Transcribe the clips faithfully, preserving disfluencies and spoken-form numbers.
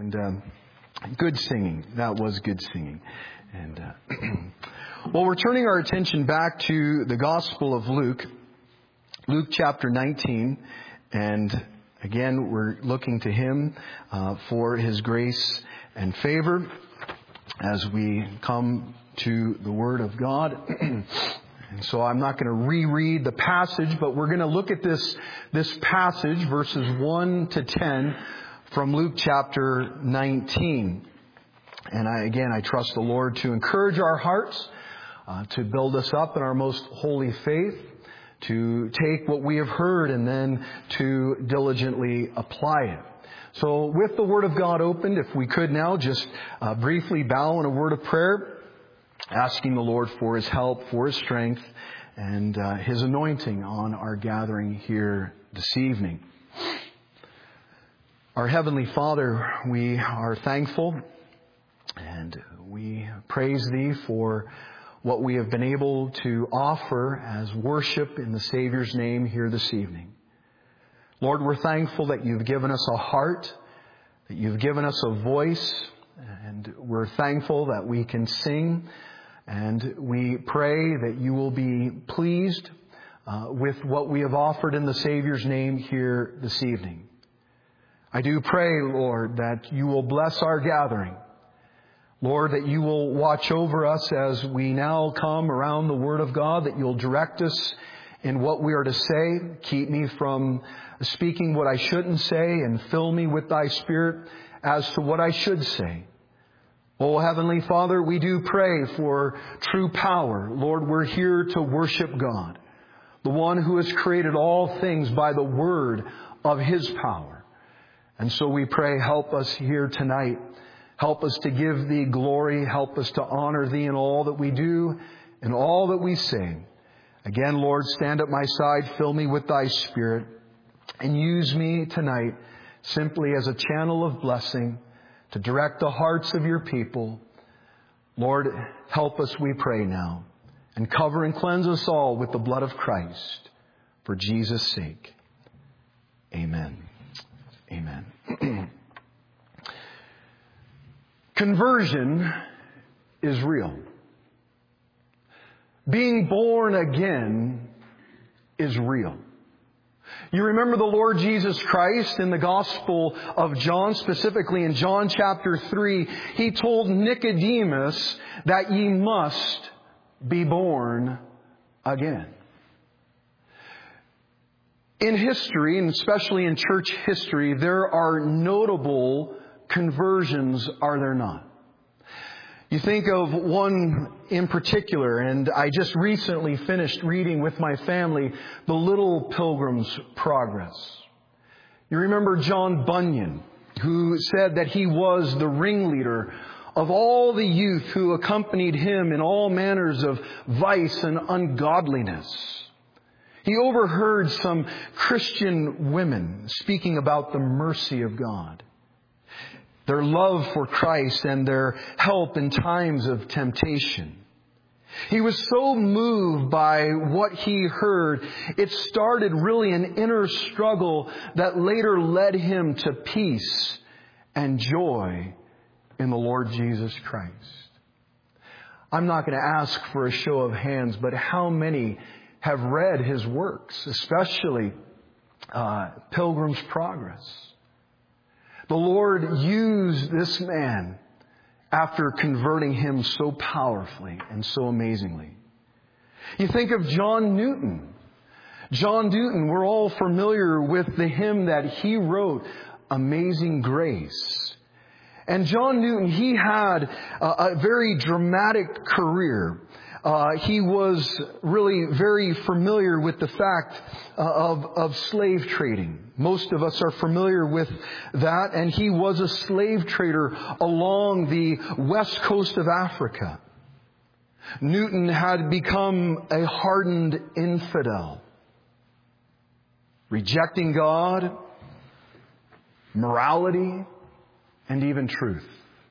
And um, good singing. That was good singing. And uh, well, we're turning our attention back to the Gospel of Luke, Luke chapter nineteen. And again, we're looking to Him uh, for His grace and favor as we come to the Word of God. And so I'm not going to reread the passage, but we're going to look at this, this passage, verses one to ten from Luke chapter nineteen. And I, again, I trust the Lord to encourage our hearts, uh, to build us up in our most holy faith, to take what we have heard and then to diligently apply it. So with the Word of God opened, if we could now just uh, briefly bow in a word of prayer, asking the Lord for His help, for His strength, and uh, His anointing on our gathering here this evening. Our Heavenly Father, we are thankful and we praise Thee for what we have been able to offer as worship in the Savior's name here this evening. Lord, we're thankful that You've given us a heart, that You've given us a voice, and we're thankful that we can sing. And we pray that You will be pleased uh, with what we have offered in the Savior's name here this evening. I do pray, Lord, that You will bless our gathering. Lord, that You will watch over us as we now come around the Word of God, that You'll direct us in what we are to say. Keep me from speaking what I shouldn't say and fill me with Thy Spirit as to what I should say. Oh, Heavenly Father, we do pray for true power. Lord, we're here to worship God, the one who has created all things by the word of His power. And so we pray, help us here tonight. Help us to give Thee glory. Help us to honor Thee in all that we do and all that we say. Again, Lord, stand at my side, fill me with Thy Spirit, and use me tonight simply as a channel of blessing to direct the hearts of Your people. Lord, help us, we pray now, and cover and cleanse us all with the blood of Christ for Jesus' sake. Amen. Amen. Conversion is real. Being born again is real. You remember the Lord Jesus Christ in the Gospel of John, specifically in John chapter three, He told Nicodemus that ye must be born again. In history, and especially in church history, there are notable conversions, are there not? You think of one in particular, and I just recently finished reading with my family The Little Pilgrim's Progress. You remember John Bunyan, who said that he was the ringleader of all the youth who accompanied him in all manners of vice and ungodliness. He overheard some Christian women speaking about the mercy of God, their love for Christ, and their help in times of temptation. He was so moved by what he heard, it started really an inner struggle that later led him to peace and joy in the Lord Jesus Christ. I'm not going to ask for a show of hands, but how many have read his works, especially uh, Pilgrim's Progress? The Lord used this man after converting him so powerfully and so amazingly. You think of John Newton. John Newton, we're all familiar with the hymn that he wrote, Amazing Grace. And John Newton, he had a, a very dramatic career. Uh, he was really very familiar with the fact uh, of, of slave trading. Most of us are familiar with that. And he was a slave trader along the west coast of Africa. Newton had become a hardened infidel, rejecting God, morality, and even truth.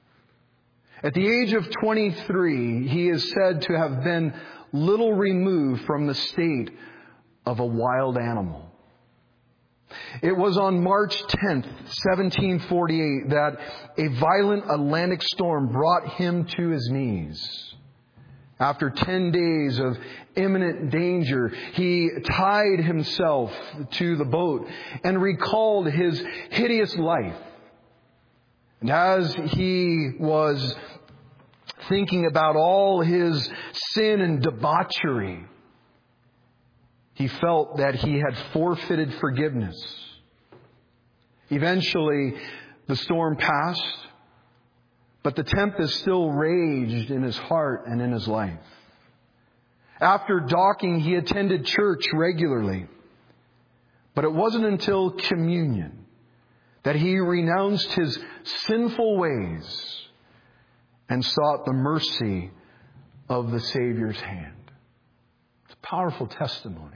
At the age of twenty-three, he is said to have been little removed from the state of a wild animal. It was on March tenth, seventeen forty-eight, that a violent Atlantic storm brought him to his knees. After ten days of imminent danger, he tied himself to the boat and recalled his hideous life. And as he was thinking about all his sin and debauchery, he felt that he had forfeited forgiveness. Eventually, the storm passed, but the tempest still raged in his heart and in his life. After docking, he attended church regularly. But it wasn't until communion that he renounced his sinful ways and sought the mercy of the Savior's hand. It's a powerful testimony.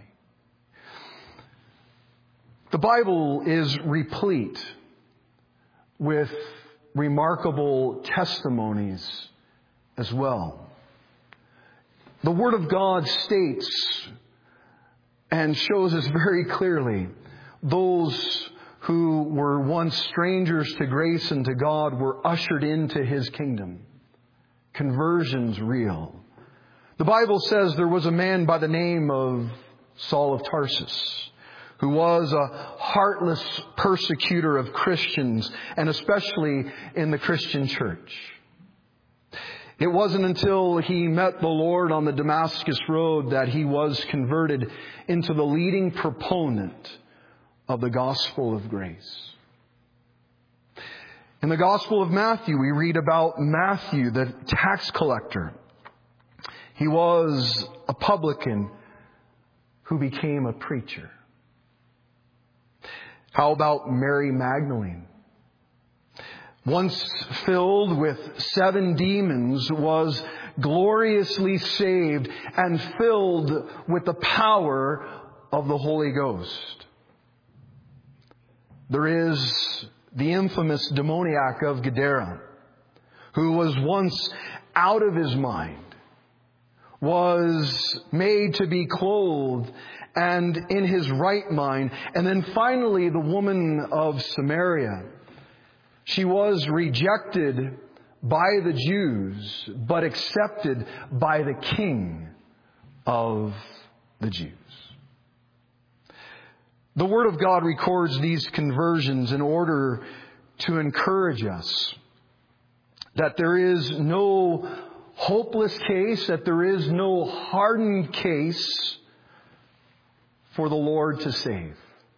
The Bible is replete with remarkable testimonies as well. The Word of God states and shows us very clearly those who were once strangers to grace and to God were ushered into His kingdom. Conversions real. The Bible says there was a man by the name of Saul of Tarsus, who was a heartless persecutor of Christians, and especially in the Christian church. It wasn't until he met the Lord on the Damascus Road that he was converted into the leading proponent of the gospel of grace. In the Gospel of Matthew, we read about Matthew, the tax collector. He was a publican who became a preacher. How about Mary Magdalene? Once filled with seven demons, was gloriously saved and filled with the power of the Holy Ghost. There is the infamous demoniac of Gadara, who was once out of his mind, was made to be clothed and in his right mind. And then finally, the woman of Samaria. She was rejected by the Jews, but accepted by the King of the Jews. The Word of God records these conversions in order to encourage us that there is no hopeless case, that there is no hardened case for the Lord to save.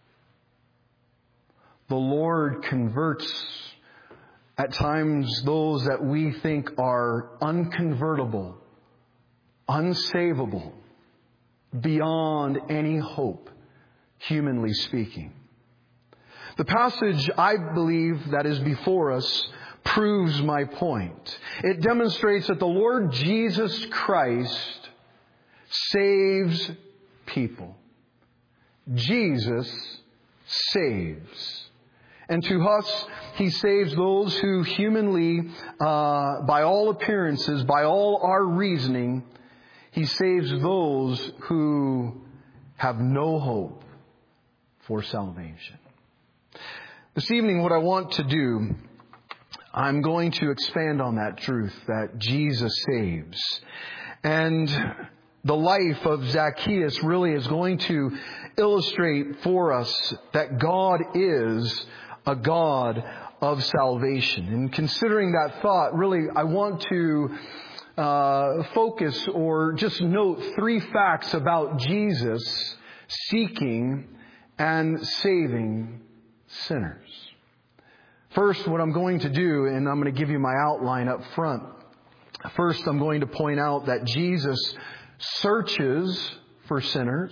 The Lord converts at times those that we think are unconvertible, unsavable, beyond any hope, humanly speaking. The passage, I believe, that is before us proves my point. It demonstrates that the Lord Jesus Christ saves people. Jesus saves. And to us, He saves those who humanly, uh, by all appearances, by all our reasoning, He saves those who have no hope for salvation. This evening, what I want to do, I'm going to expand on that truth that Jesus saves. And the life of Zacchaeus really is going to illustrate for us that God is a God of salvation. And considering that thought, really, I want to uh, focus or just note three facts about Jesus seeking and saving sinners. First, what I'm going to do, and I'm going to give you my outline up front. First, I'm going to point out that Jesus searches for sinners.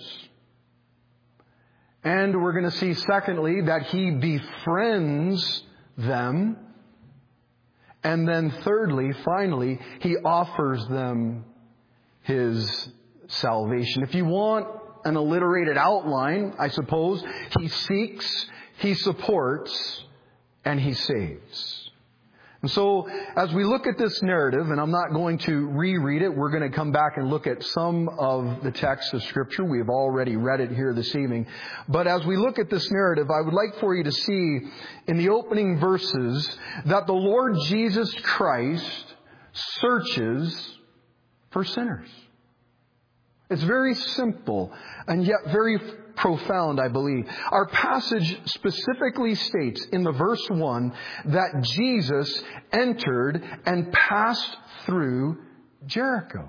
And we're going to see, secondly, that He befriends them. And then thirdly, finally, He offers them His salvation. If you want an alliterated outline, I suppose, He seeks, He supports, and He saves. And so, as we look at this narrative, and I'm not going to reread it, we're going to come back and look at some of the text of Scripture. We have already read it here this evening. But as we look at this narrative, I would like for you to see in the opening verses that the Lord Jesus Christ searches for sinners. It's very simple and yet very profound, I believe. Our passage specifically states in the verse one that Jesus entered and passed through Jericho.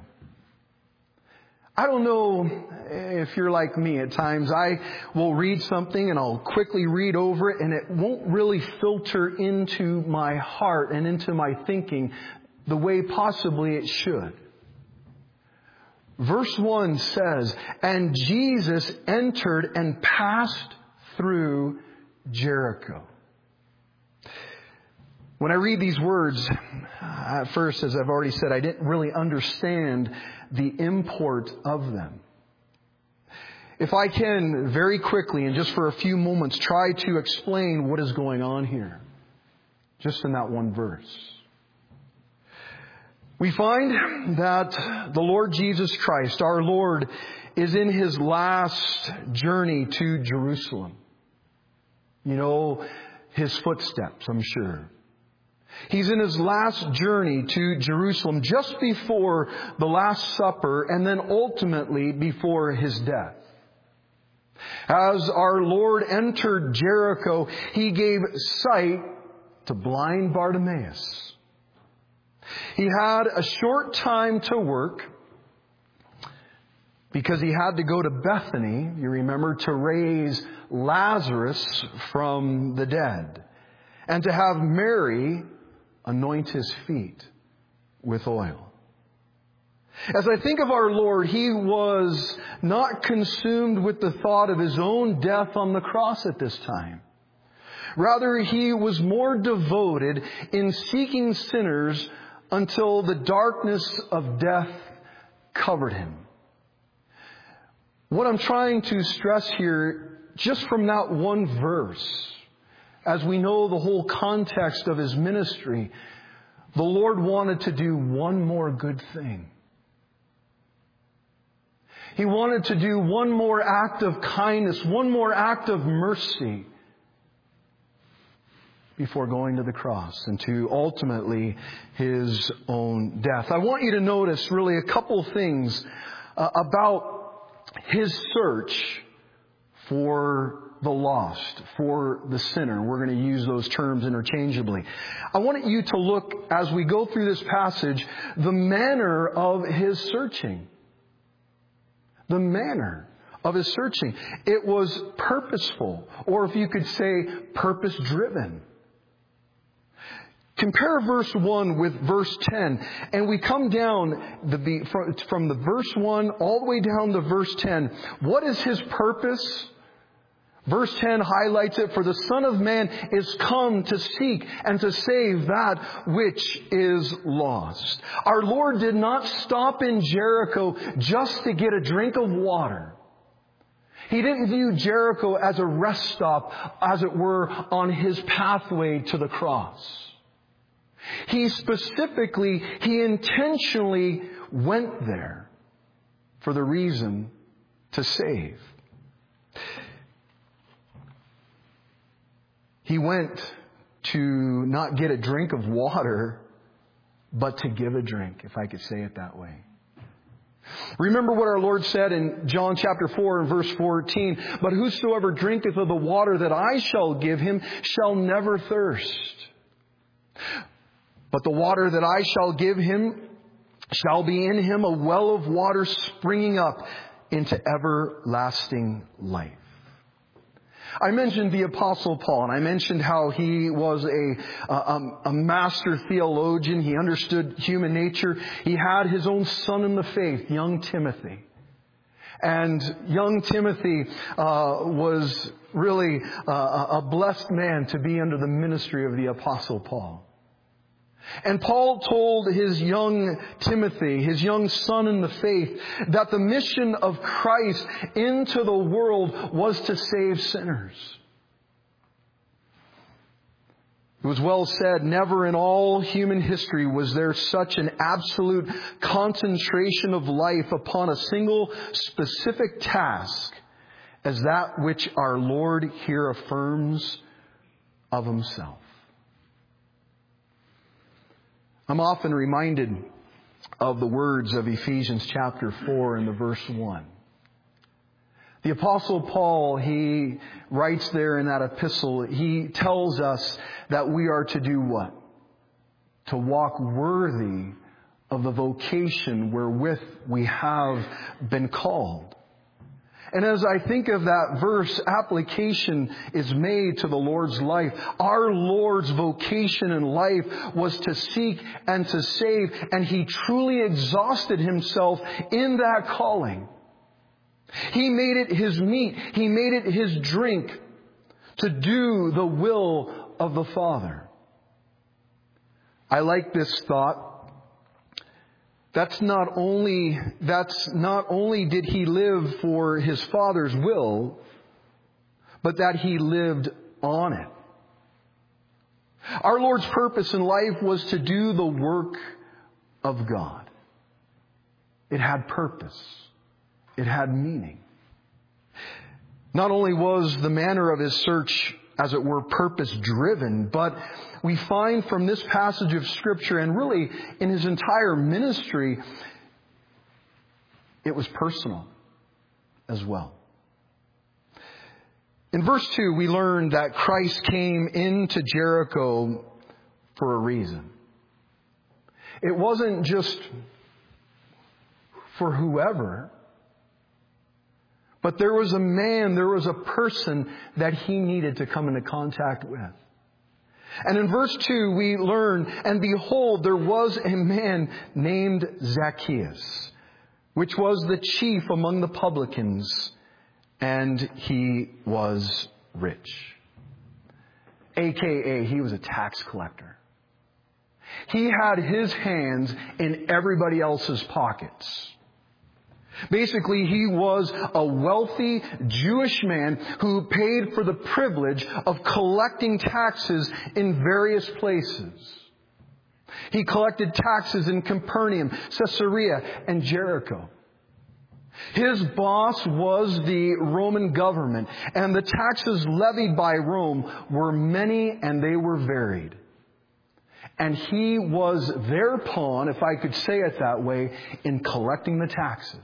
I don't know if you're like me. At times I will read something and I'll quickly read over it and it won't really filter into my heart and into my thinking the way possibly it should. Verse one says, and Jesus entered and passed through Jericho. When I read these words, at first, as I've already said, I didn't really understand the import of them. If I can very quickly and just for a few moments try to explain what is going on here, just in that one verse. We find that the Lord Jesus Christ, our Lord, is in His last journey to Jerusalem. You know His footsteps, I'm sure. He's in His last journey to Jerusalem just before the Last Supper and then ultimately before His death. As our Lord entered Jericho, He gave sight to blind Bartimaeus. He had a short time to work because he had to go to Bethany, you remember, to raise Lazarus from the dead and to have Mary anoint his feet with oil. As I think of our Lord, He was not consumed with the thought of His own death on the cross at this time. Rather, He was more devoted in seeking sinners until the darkness of death covered Him. What I'm trying to stress here, just from that one verse, as we know the whole context of His ministry, the Lord wanted to do one more good thing. He wanted to do one more act of kindness, one more act of mercy before going to the cross and to ultimately His own death. I want you to notice really a couple things uh, about His search for the lost, for the sinner. We're going to use those terms interchangeably. I want you to look, as we go through this passage, the manner of His searching. The manner of His searching. It was purposeful, or if you could say, purpose-driven. Compare verse one with verse ten, and we come down the, from, from the verse one all the way down to verse ten. What is His purpose? Verse ten highlights it, for the Son of Man is come to seek and to save that which is lost. Our Lord did not stop in Jericho just to get a drink of water. He didn't view Jericho as a rest stop, as it were, on His pathway to the cross. He specifically, He intentionally went there for the reason to save. He went to not get a drink of water, but to give a drink, if I could say it that way. Remember what our Lord said in John chapter four and verse fourteen, but whosoever drinketh of the water that I shall give him shall never thirst. But the water that I shall give him shall be in him a well of water springing up into everlasting life. I mentioned the Apostle Paul, and I mentioned how he was a, a, a master theologian. He understood human nature. He had his own son in the faith, young Timothy. And young Timothy uh, was really uh, a blessed man to be under the ministry of the Apostle Paul. And Paul told his young Timothy, his young son in the faith, that the mission of Christ into the world was to save sinners. It was well said, never in all human history was there such an absolute concentration of life upon a single specific task as that which our Lord here affirms of Himself. I'm often reminded of the words of Ephesians chapter four and the verse one. The Apostle Paul, he writes there in that epistle, he tells us that we are to do what? To walk worthy of the vocation wherewith we have been called. And as I think of that verse, application is made to the Lord's life. Our Lord's vocation in life was to seek and to save, and He truly exhausted Himself in that calling. He made it His meat. He made it His drink to do the will of the Father. I like this thought. That's not only, that's not only did He live for His Father's will, but that He lived on it. Our Lord's purpose in life was to do the work of God. It had purpose. It had meaning. Not only was the manner of His search, as it were, purpose-driven, but we find from this passage of Scripture, and really in His entire ministry, it was personal as well. In verse two, we learn that Christ came into Jericho for a reason. It wasn't just for whoever, but there was a man, there was a person that He needed to come into contact with. And in verse two, we learn, and behold, there was a man named Zacchaeus, which was the chief among the publicans, and he was rich. A K A, he was a tax collector. He had his hands in everybody else's pockets. Basically, he was a wealthy Jewish man who paid for the privilege of collecting taxes in various places. He collected taxes in Capernaum, Caesarea, and Jericho. His boss was the Roman government, and the taxes levied by Rome were many and they were varied. And he was their pawn, if I could say it that way, in collecting the taxes.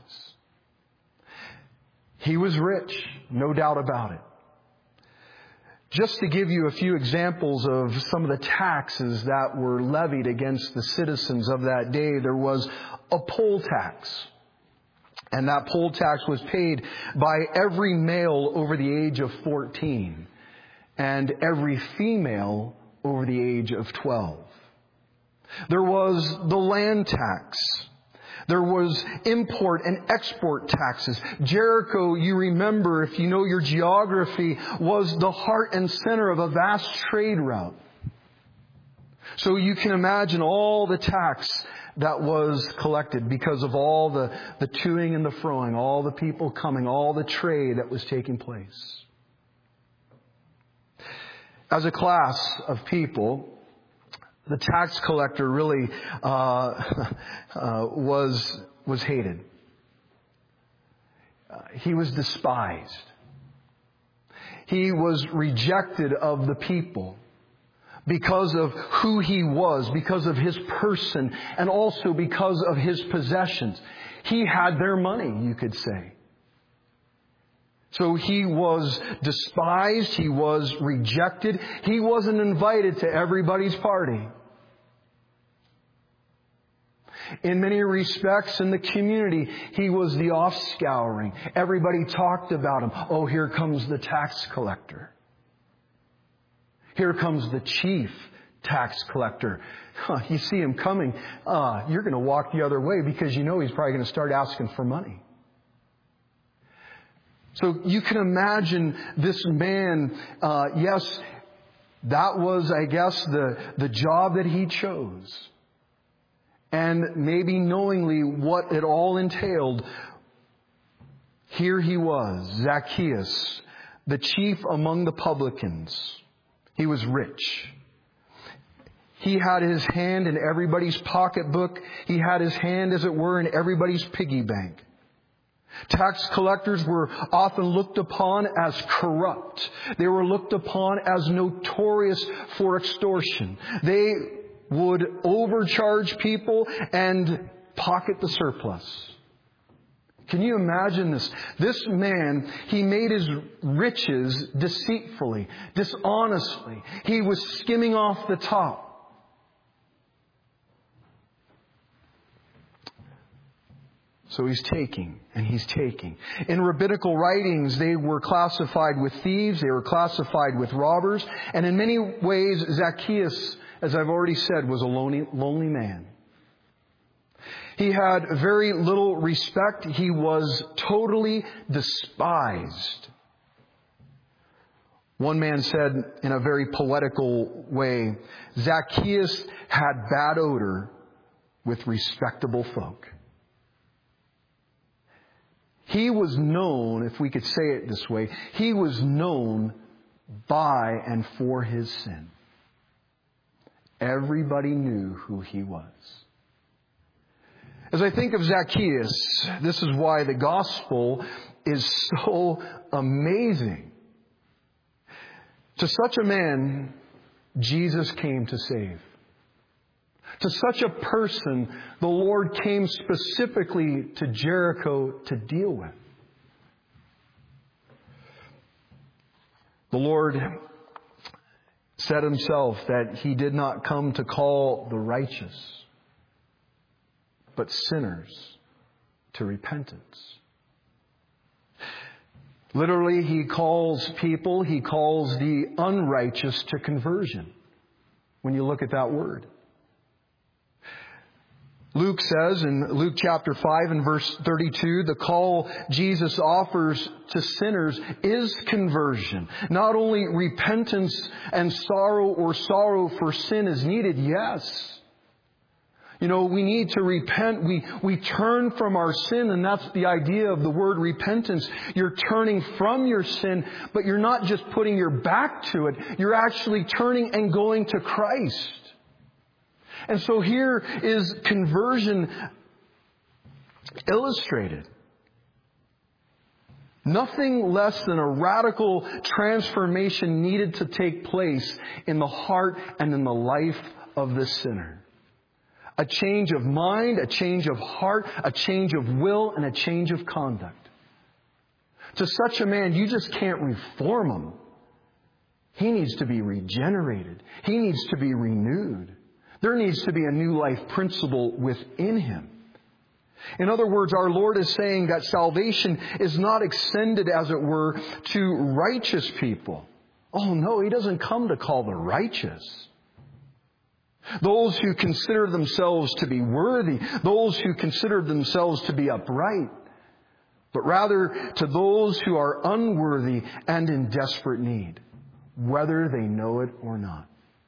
He was rich, no doubt about it. Just to give you a few examples of some of the taxes that were levied against the citizens of that day, there was a poll tax. And that poll tax was paid by every male over the age of fourteen and every female over the age of twelve. There was the land tax. There was import and export taxes. Jericho, you remember, if you know your geography, was the heart and center of a vast trade route. So you can imagine all the tax that was collected because of all the, the toing and the froing, all the people coming, all the trade that was taking place. As a class of people, the tax collector really uh, uh, was was hated. Uh, he was despised. He was rejected of the people because of who he was, because of his person, and also because of his possessions. He had their money, you could say. So he was despised. He was rejected. He wasn't invited to everybody's party. In many respects, in the community, he was the offscouring. Everybody talked about him. Oh, here comes the tax collector. Here comes the chief tax collector. Huh, you see him coming. Uh, you're going to walk the other way because you know he's probably going to start asking for money. So you can imagine this man, uh, yes, that was, I guess, the, the job that he chose. And maybe knowingly what it all entailed, here he was, Zacchaeus, the chief among the publicans. He was rich. He had his hand in everybody's pocketbook. He had his hand, as it were, in everybody's piggy bank. Tax collectors were often looked upon as corrupt. They were looked upon as notorious for extortion. They would overcharge people and pocket the surplus. Can you imagine this? This man, he made his riches deceitfully, dishonestly. He was skimming off the top. So he's taking, and he's taking. In rabbinical writings, they were classified with thieves, they were classified with robbers, and in many ways, Zacchaeus, as I've already said, was a lonely, lonely man. He had very little respect. He was totally despised. One man said in a very poetical way, Zacchaeus had bad odor with respectable folk. He was known, if we could say it this way, he was known by and for his sin. Everybody knew who he was. As I think of Zacchaeus, this is why the gospel is so amazing. To such a man, Jesus came to save. To such a person, the Lord came specifically to Jericho to deal with. The Lord said himself that he did not come to call the righteous, but sinners to repentance. Literally, he calls people, he calls the unrighteous to conversion. When you look at that word. Luke says in Luke chapter five and verse thirty-two, the call Jesus offers to sinners is conversion. Not only repentance and sorrow or sorrow for sin is needed, yes. You know, we need to repent. We, we turn from our sin, and that's the idea of the word repentance. You're turning from your sin, but you're not just putting your back to it. You're actually turning and going to Christ. And so here is conversion illustrated. Nothing less than a radical transformation needed to take place in the heart and in the life of this sinner. A change of mind, a change of heart, a change of will, and a change of conduct. To such a man, you just can't reform him. He needs to be regenerated. He needs to be renewed. There needs to be a new life principle within him. In other words, our Lord is saying that salvation is not extended, as it were, to righteous people. Oh no, He doesn't come to call the righteous. Those who consider themselves to be worthy, those who consider themselves to be upright, but rather to those who are unworthy and in desperate need, whether they know it or not.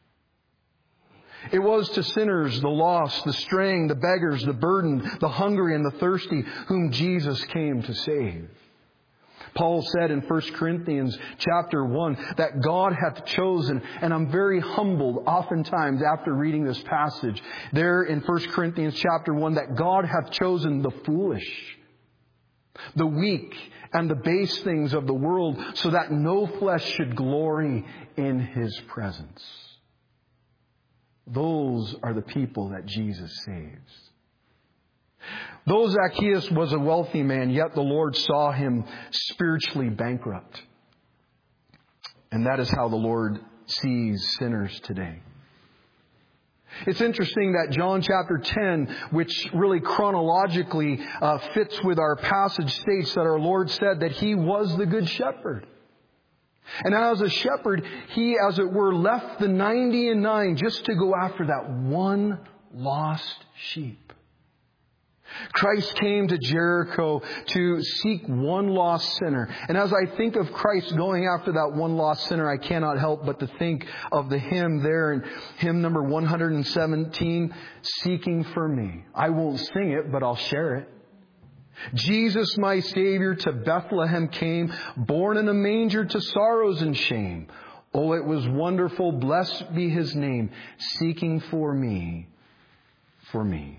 It was to sinners, the lost, the straying, the beggars, the burdened, the hungry, and the thirsty, whom Jesus came to save. Paul said in First Corinthians chapter one that God hath chosen, and I'm very humbled oftentimes after reading this passage there in First Corinthians chapter one, that God hath chosen the foolish, the weak, and the base things of the world, so that no flesh should glory in His presence. Those are the people that Jesus saves. Though Zacchaeus was a wealthy man, yet the Lord saw him spiritually bankrupt. And that is how the Lord sees sinners today. It's interesting that John chapter ten, which really chronologically uh, fits with our passage, states that our Lord said that He was the good shepherd. And as a shepherd, He, as it were, left the ninety and nine just to go after that one lost sheep. Christ came to Jericho to seek one lost sinner. And as I think of Christ going after that one lost sinner, I cannot help but to think of the hymn there in hymn number one hundred seventeen, Seeking for Me. I won't sing it, but I'll share it. Jesus, my Savior, to Bethlehem came, born in a manger to sorrows and shame. Oh, it was wonderful. Blessed be His name, seeking for me, for me.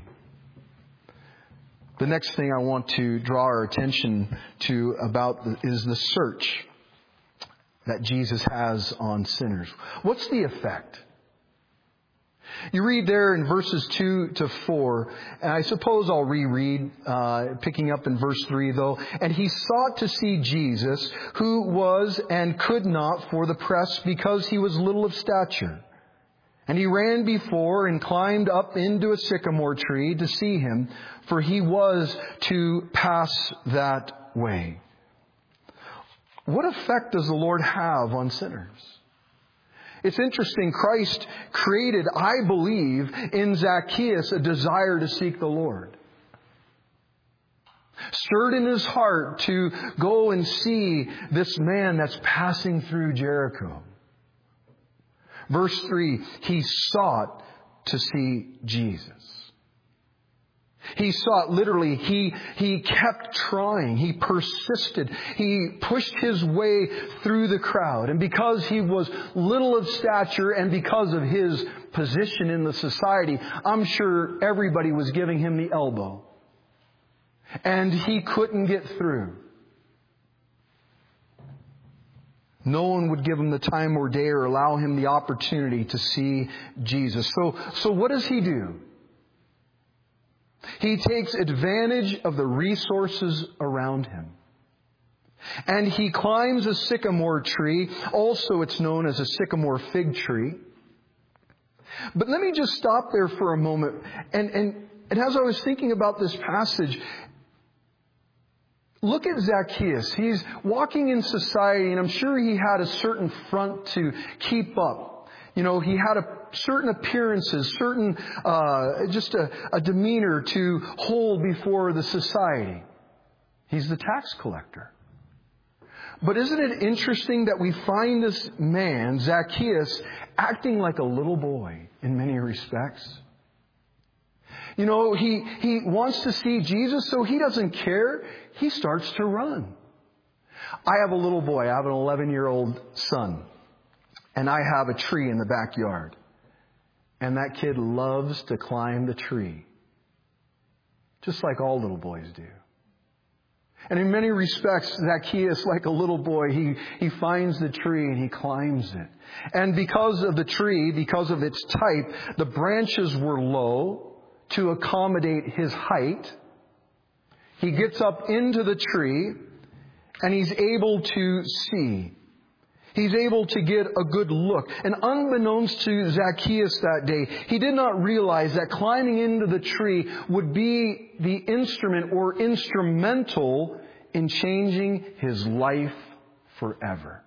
The next thing I want to draw our attention to about the, is the search that Jesus has on sinners. What's the effect? You read there in verses two to four, and I suppose I'll reread, uh, picking up in verse three though. And he sought to see Jesus, who was and could not for the press, because he was little of stature. And he ran before and climbed up into a sycamore tree to see him, for he was to pass that way. What effect does the Lord have on sinners? It's interesting. Christ created, I believe, in Zacchaeus a desire to seek the Lord. Stirred in his heart to go and see this man that's passing through Jericho. Verse three, he sought to see Jesus. He sought, literally, he, he kept trying. He persisted. He pushed his way through the crowd. And because he was little of stature and because of his position in the society, I'm sure everybody was giving him the elbow. And he couldn't get through. No one would give him the time or day or allow him the opportunity to see Jesus. So, so what does he do? He takes advantage of the resources around him. And he climbs a sycamore tree. Also, it's known as a sycamore fig tree. But let me just stop there for a moment. And, and, and as I was thinking about this passage, look at Zacchaeus. He's walking in society, and I'm sure he had a certain front to keep up. You know, he had a certain appearances, certain, uh, just a, a demeanor to hold before the society. He's the tax collector. But isn't it interesting that we find this man, Zacchaeus, acting like a little boy in many respects? You know, he, he wants to see Jesus, so he doesn't care. He starts to run. I have a little boy. I have an eleven-year-old son. And I have a tree in the backyard. And that kid loves to climb the tree. Just like all little boys do. And in many respects, Zacchaeus, like a little boy, he, he finds the tree and he climbs it. And because of the tree, because of its type, the branches were low to accommodate his height. He gets up into the tree and he's able to see. He's able to get a good look. And unbeknownst to Zacchaeus that day, he did not realize that climbing into the tree would be the instrument or instrumental in changing his life forever.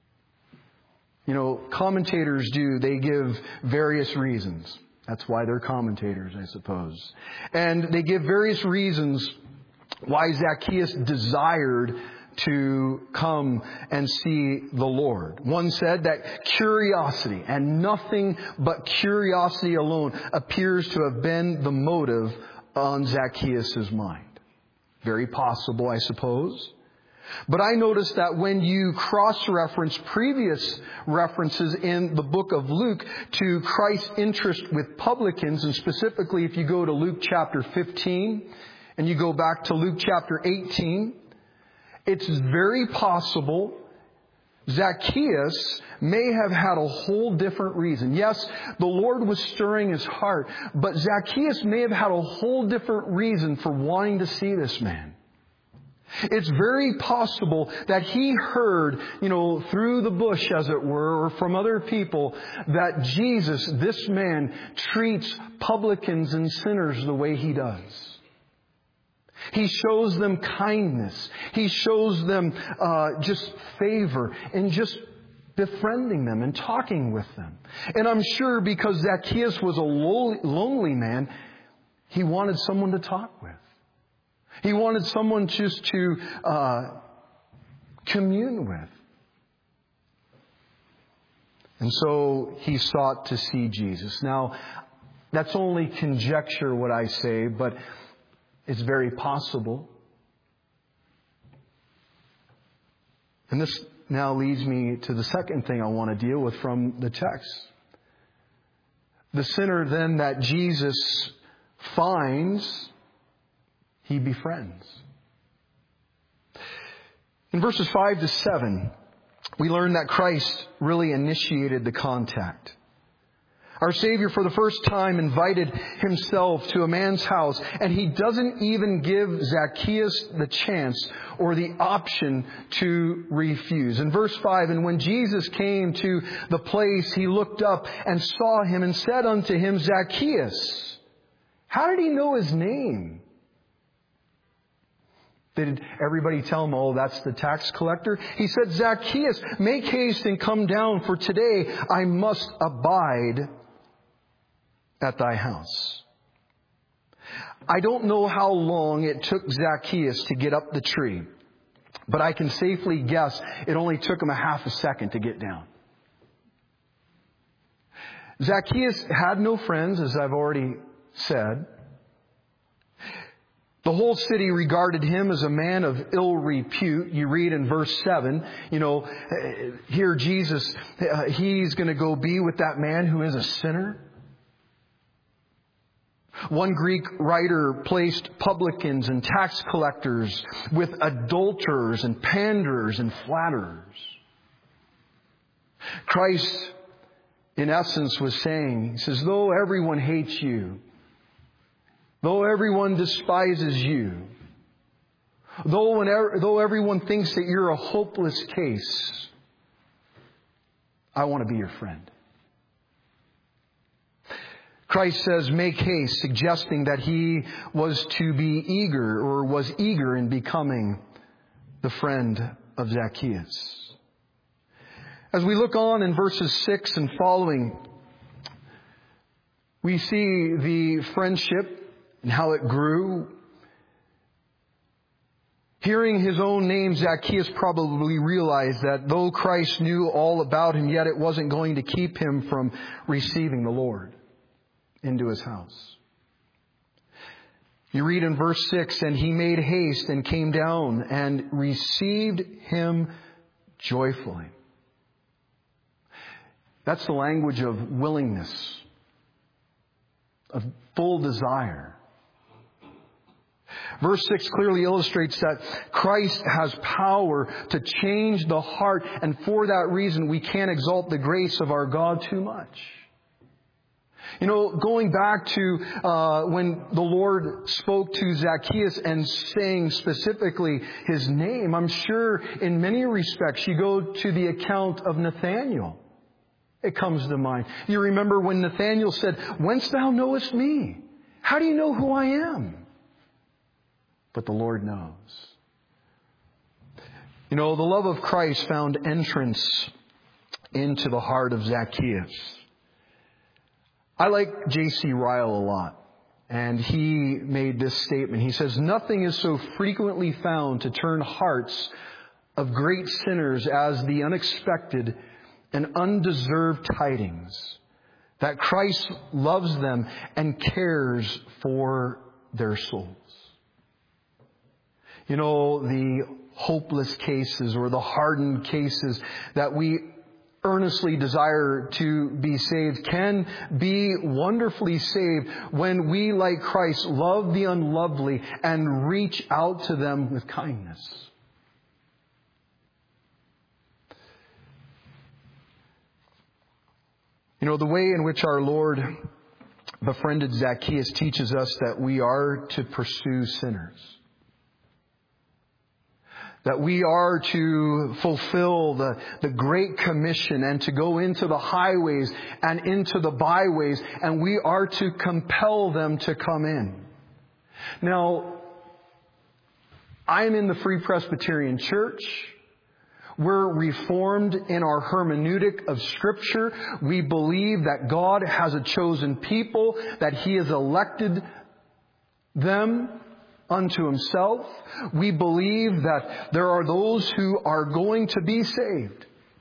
You know, commentators do, they give various reasons. That's why they're commentators, I suppose. And they give various reasons why Zacchaeus desired to come and see the Lord. One said that curiosity, and nothing but curiosity alone, appears to have been the motive on Zacchaeus' mind. Very possible, I suppose. But I noticed that when you cross-reference previous references in the book of Luke to Christ's interest with publicans, and specifically if you go to Luke chapter fifteen and you go back to Luke chapter eighteen, it's very possible Zacchaeus may have had a whole different reason. Yes, the Lord was stirring his heart, but Zacchaeus may have had a whole different reason for wanting to see this man. It's very possible that he heard, you know, through the bush, as it were, or from other people, that Jesus, this man, treats publicans and sinners the way he does. He shows them kindness. He shows them uh, just favor and just befriending them and talking with them. And I'm sure because Zacchaeus was a lonely man, he wanted someone to talk with. He wanted someone just to uh, commune with. And so he sought to see Jesus. Now, that's only conjecture what I say, but it's very possible. And this now leads me to the second thing I want to deal with from the text. The sinner then that Jesus finds, he befriends. In verses five to seven, we learn that Christ really initiated the contact. Our Savior for the first time invited Himself to a man's house, and He doesn't even give Zacchaeus the chance or the option to refuse. In verse five, and when Jesus came to the place, He looked up and saw him and said unto him, Zacchaeus. How did He know his name? Did everybody tell him, oh, that's the tax collector? He said, Zacchaeus, make haste and come down, for today I must abide at thy house. I don't know how long it took Zacchaeus to get up the tree, but I can safely guess it only took him a half a second to get down. Zacchaeus had no friends, as I've already said. The whole city regarded him as a man of ill repute. You read in verse seven, you know, here Jesus, uh, He's going to go be with that man who is a sinner. One Greek writer placed publicans and tax collectors with adulterers and panderers and flatterers. Christ, in essence, was saying, He says, though everyone hates you, though everyone despises you, though, whenever, though everyone thinks that you're a hopeless case, I want to be your friend. Christ says, make haste, suggesting that He was to be eager or was eager in becoming the friend of Zacchaeus. As we look on in verses six and following, we see the friendship and how it grew. Hearing his own name, Zacchaeus probably realized that though Christ knew all about him, yet it wasn't going to keep him from receiving the Lord into his house. You read in verse six, and he made haste and came down and received him joyfully. That's the language of willingness, of full desire. Verse six clearly illustrates that Christ has power to change the heart, and for that reason we can't exalt the grace of our God too much. You know, going back to uh, when the Lord spoke to Zacchaeus and saying specifically his name, I'm sure in many respects you go to the account of Nathanael. It comes to mind. You remember when Nathanael said, whence thou knowest me? How do you know who I am? But the Lord knows. You know, the love of Christ found entrance into the heart of Zacchaeus. I like J C Ryle a lot, and he made this statement. He says, nothing is so frequently found to turn hearts of great sinners as the unexpected and undeserved tidings that Christ loves them and cares for their souls. You know, the hopeless cases or the hardened cases that we earnestly desire to be saved can be wonderfully saved when we, like Christ, love the unlovely and reach out to them with kindness. You know, the way in which our Lord befriended Zacchaeus teaches us that we are to pursue sinners. That we are to fulfill the, the Great Commission and to go into the highways and into the byways, and we are to compel them to come in. Now, I'm in the Free Presbyterian Church. We're reformed in our hermeneutic of Scripture. We believe that God has a chosen people, that He has elected them unto Himself. We believe that there are those who are going to be saved.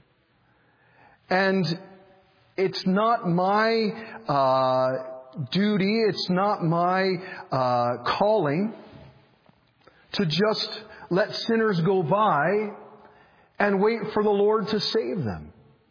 And it's not my uh, duty, it's not my uh, calling to just let sinners go by and wait for the Lord to save them.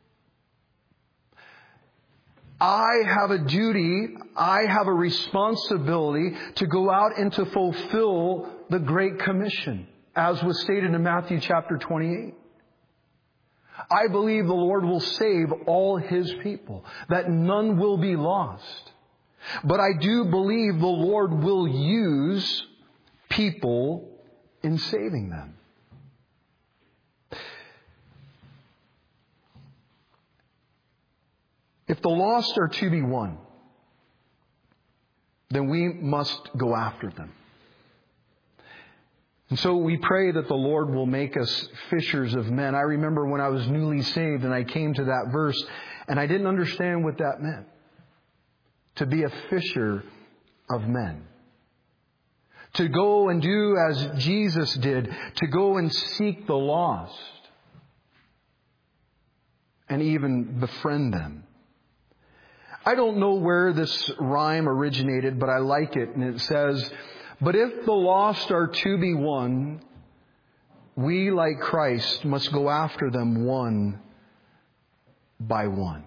I have a duty, I have a responsibility to go out and to fulfill the Great Commission, as was stated in Matthew chapter twenty-eight. I believe the Lord will save all His people, that none will be lost. But I do believe the Lord will use people in saving them. If the lost are to be won, then we must go after them. And so we pray that the Lord will make us fishers of men. I remember when I was newly saved and I came to that verse and I didn't understand what that meant. To be a fisher of men. To go and do as Jesus did. To go and seek the lost. And even befriend them. I don't know where this rhyme originated, but I like it. And it says, but if the lost are to be won, we, like Christ, must go after them one by one.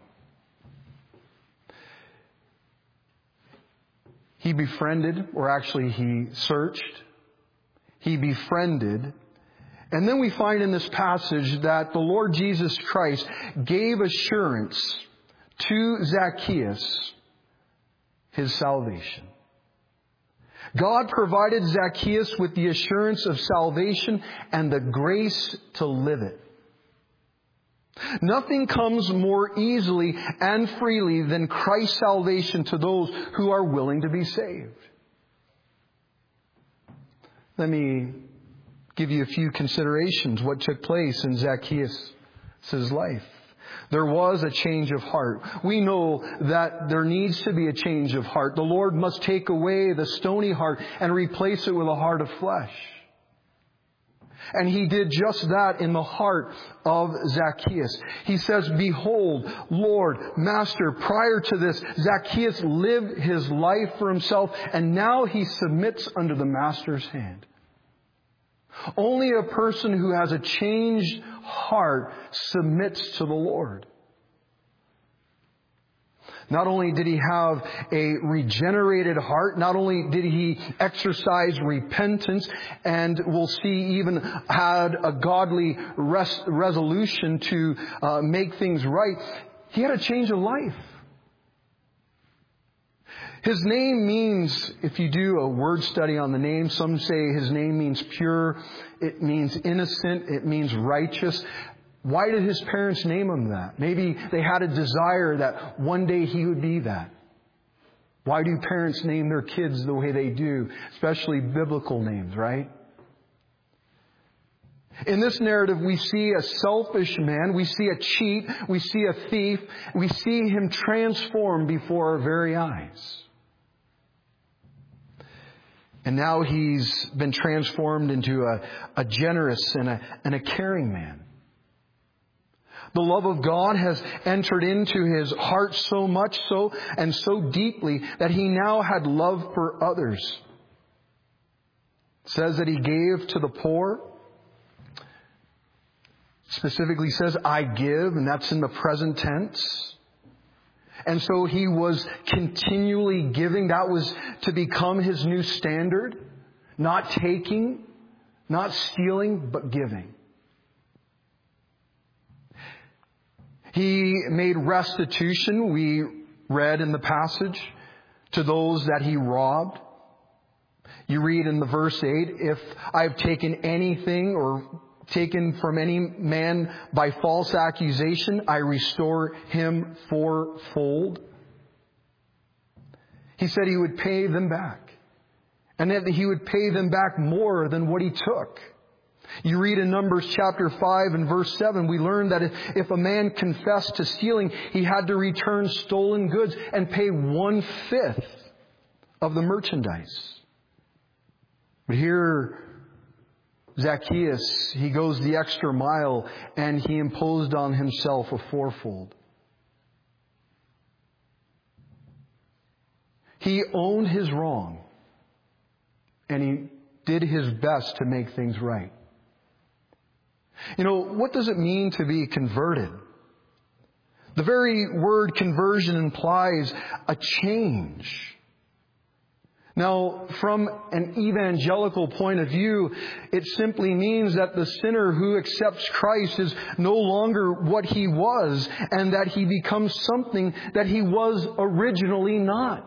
He befriended, or actually he searched. He befriended. And then we find in this passage that the Lord Jesus Christ gave assurance to Zacchaeus his salvation. God provided Zacchaeus with the assurance of salvation and the grace to live it. Nothing comes more easily and freely than Christ's salvation to those who are willing to be saved. Let me give you a few considerations what took place in Zacchaeus' life. There was a change of heart. We know that there needs to be a change of heart. The Lord must take away the stony heart and replace it with a heart of flesh. And He did just that in the heart of Zacchaeus. He says, behold, Lord, Master, prior to this, Zacchaeus lived his life for himself, and now he submits under the Master's hand. Only a person who has a changed heart submits to the Lord. Not only did he have a regenerated heart, not only did he exercise repentance, and we'll see even had a godly res- resolution to uh, make things right, he had a change of life. His name means, if you do a word study on the name, some say his name means pure, it means innocent, it means righteous. Why did his parents name him that? Maybe they had a desire that one day he would be that. Why do parents name their kids the way they do? Especially biblical names, right? In this narrative, we see a selfish man, we see a cheat, we see a thief, we see him transformed before our very eyes. And now he's been transformed into a, a generous and a, and a caring man. The love of God has entered into his heart so much so and so deeply that he now had love for others. It says that he gave to the poor. Specifically says, I give, and that's in the present tense. And so he was continually giving. That was to become his new standard. Not taking, not stealing, but giving. He made restitution, we read in the passage, to those that he robbed. You read in the verse eight, if I've taken anything or taken from any man by false accusation, I restore him fourfold. He said he would pay them back. And that he would pay them back more than what he took. You read in Numbers chapter five and verse seven, we learn that if, if a man confessed to stealing, he had to return stolen goods and pay one-fifth of the merchandise. But here, Zacchaeus, he goes the extra mile and he imposed on himself a fourfold. He owned his wrong and he did his best to make things right. You know, what does it mean to be converted? The very word conversion implies a change. Now, from an evangelical point of view, it simply means that the sinner who accepts Christ is no longer what he was, and that he becomes something that he was originally not.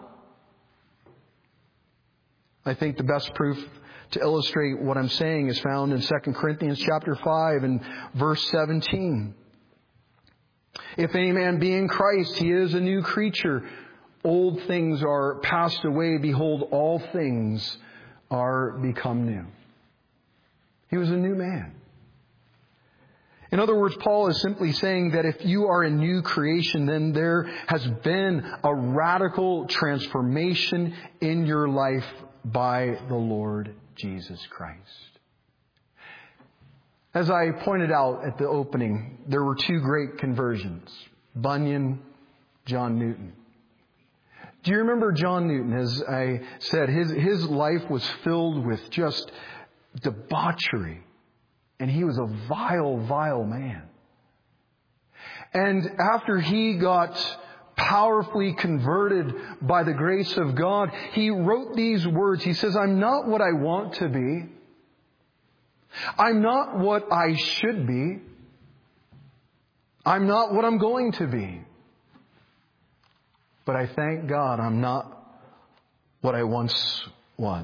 I think the best proof to illustrate what I'm saying is found in Second Corinthians chapter five and verse seventeen. If any man be in Christ, he is a new creature. Old things are passed away. Behold, all things are become new. He was a new man. In other words, Paul is simply saying that if you are a new creation, then there has been a radical transformation in your life by the Lord Jesus Christ. As I pointed out at the opening, there were two great conversions: Bunyan, John Newton. Do you remember John Newton? As I said, his, his life was filled with just debauchery. And he was a vile, vile man. And after he got powerfully converted by the grace of God, he wrote these words. He says, I'm not what I want to be. I'm not what I should be. I'm not what I'm going to be. But I thank God I'm not what I once was.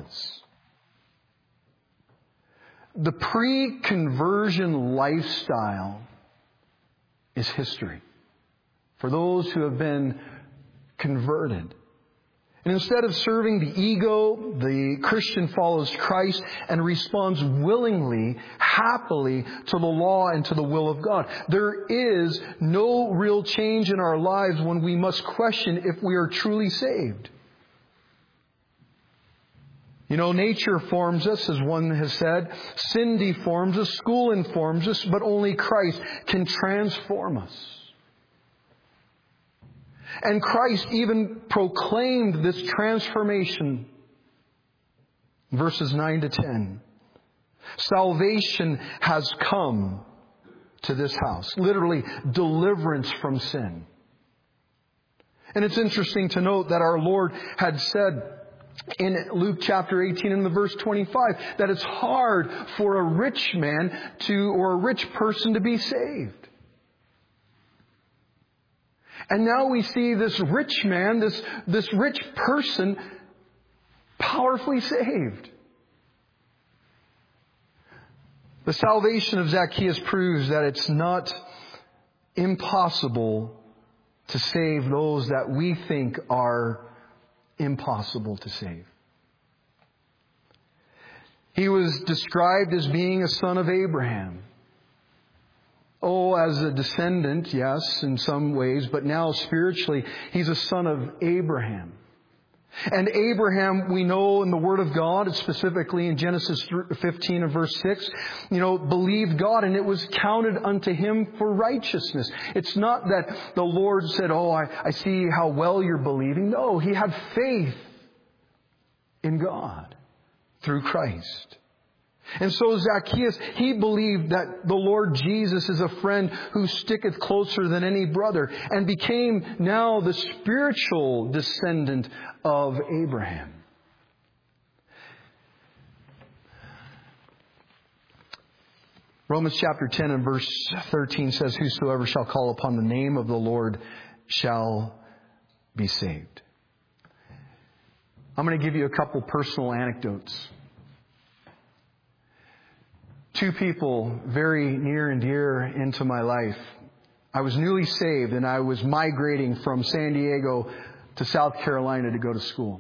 The pre-conversion lifestyle is history for those who have been converted. And instead of serving the ego, the Christian follows Christ and responds willingly, happily to the law and to the will of God. There is no real change in our lives when we must question if we are truly saved. You know, nature forms us, as one has said. Sin deforms us. School informs us. But only Christ can transform us. And Christ even proclaimed this transformation. Verses nine to ten. Salvation has come to this house. Literally, deliverance from sin. And it's interesting to note that our Lord had said in Luke chapter eighteen and the verse twenty-five that it's hard for a rich man to, or a rich person to be saved. And now we see this rich man, this, this rich person, powerfully saved. The salvation of Zacchaeus proves that it's not impossible to save those that we think are impossible to save. He was described as being a son of Abraham. Oh, as a descendant, yes, in some ways, but now spiritually, he's a son of Abraham. And Abraham, we know in the Word of God, specifically in Genesis fifteen and verse six, you know, believed God and it was counted unto him for righteousness. It's not that the Lord said, oh, I, I see how well you're believing. No, he had faith in God through Christ. And so Zacchaeus, he believed that the Lord Jesus is a friend who sticketh closer than any brother, and became now the spiritual descendant of Abraham. Romans chapter ten and verse thirteen says, whosoever shall call upon the name of the Lord shall be saved. I'm going to give you a couple personal anecdotes. Two people very near and dear into my life. I was newly saved and I was migrating from San Diego to South Carolina to go to school.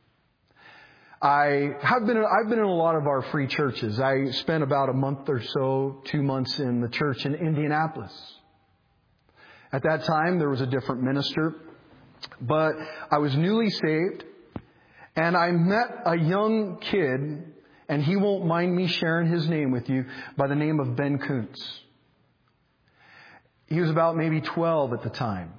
I have been, I've been in a lot of our free churches. I spent about a month or so, two months in the church in Indianapolis. At that time, there was a different minister, but I was newly saved and I met a young kid, and he won't mind me sharing his name with you, by the name of Ben Kuntz. He was about maybe twelve at the time.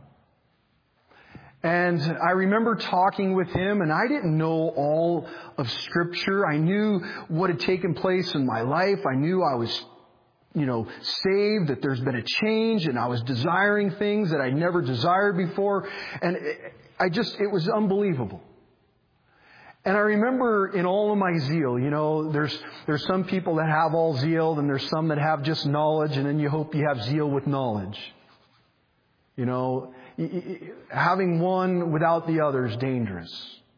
And I remember talking with him, and I didn't know all of Scripture. I knew what had taken place in my life. I knew I was you know, saved, that there's been a change, and I was desiring things that I never desired before. And I just, it was unbelievable. And I remember in all of my zeal, you know, there's there's some people that have all zeal, and there's some that have just knowledge, and then you hope you have zeal with knowledge. You know, having one without the other is dangerous.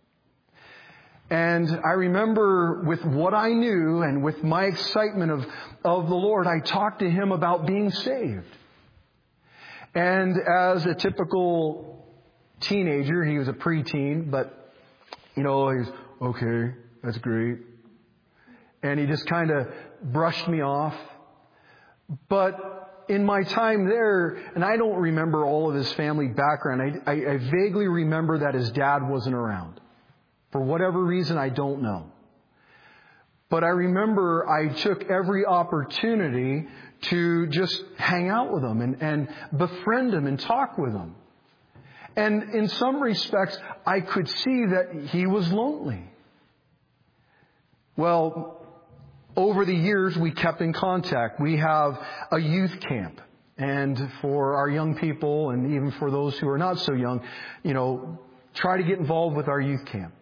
And I remember with what I knew and with my excitement of, of the Lord, I talked to Him about being saved. And as a typical teenager, he was a preteen, but, you know, he's, okay, that's great. And he just kind of brushed me off. But in my time there, and I don't remember all of his family background, I, I, I vaguely remember that his dad wasn't around. For whatever reason, I don't know. But I remember I took every opportunity to just hang out with him and, and befriend him and talk with him. And in some respects, I could see that he was lonely. Well, over the years, we kept in contact. We have a youth camp. And for our young people, and even for those who are not so young, you know, try to get involved with our youth camp.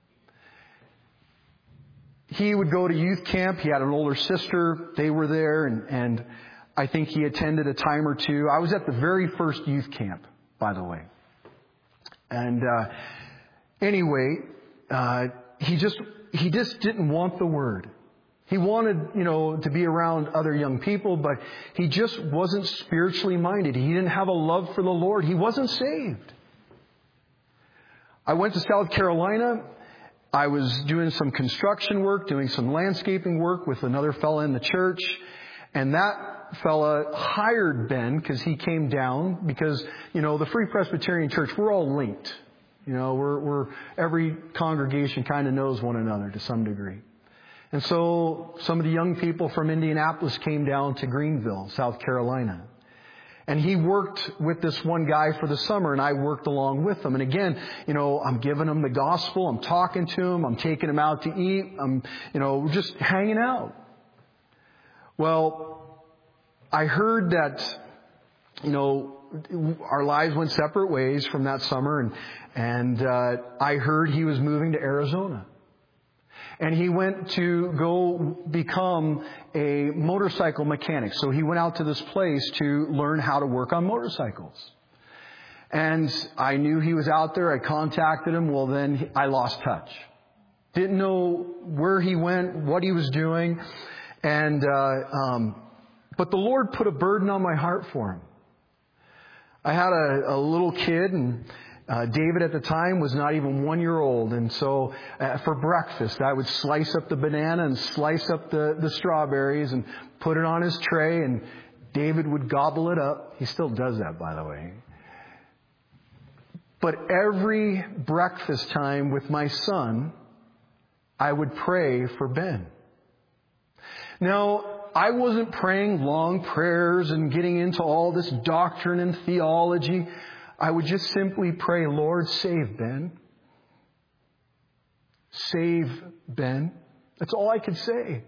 He would go to youth camp. He had an older sister. They were there, and, and I think he attended a time or two. I was at the very first youth camp, by the way. And uh, anyway, uh, he just he just didn't want the Word. He wanted, you know, to be around other young people, but he just wasn't spiritually minded. He didn't have a love for the Lord. He wasn't saved. I went to South Carolina. I was doing some construction work, doing some landscaping work with another fella in the church. And that fella hired Ben because he came down because, you know, the Free Presbyterian Church, we're all linked. You know, we're, we're every congregation kind of knows one another to some degree. And so some of the young people from Indianapolis came down to Greenville, South Carolina. And he worked with this one guy for the summer, and I worked along with him. And again, you know, I'm giving him the gospel. I'm talking to him. I'm taking him out to eat. I'm, you know, just hanging out. Well, I heard that, you know, our lives went separate ways from that summer, and and uh, I heard he was moving to Arizona. And he went to go become a motorcycle mechanic. So he went out to this place to learn how to work on motorcycles. And I knew he was out there. I contacted him. Well, then I lost touch. Didn't know where he went, what he was doing. And, uh, um, but the Lord put a burden on my heart for him. I had a, a little kid, and Uh, David at the time was not even one year old. And so uh, for breakfast, I would slice up the banana and slice up the, the strawberries and put it on his tray. And David would gobble it up. He still does that, by the way. But every breakfast time with my son, I would pray for Ben. Now, I wasn't praying long prayers and getting into all this doctrine and theology. I would just simply pray, Lord, save Ben. Save Ben. That's all I could say.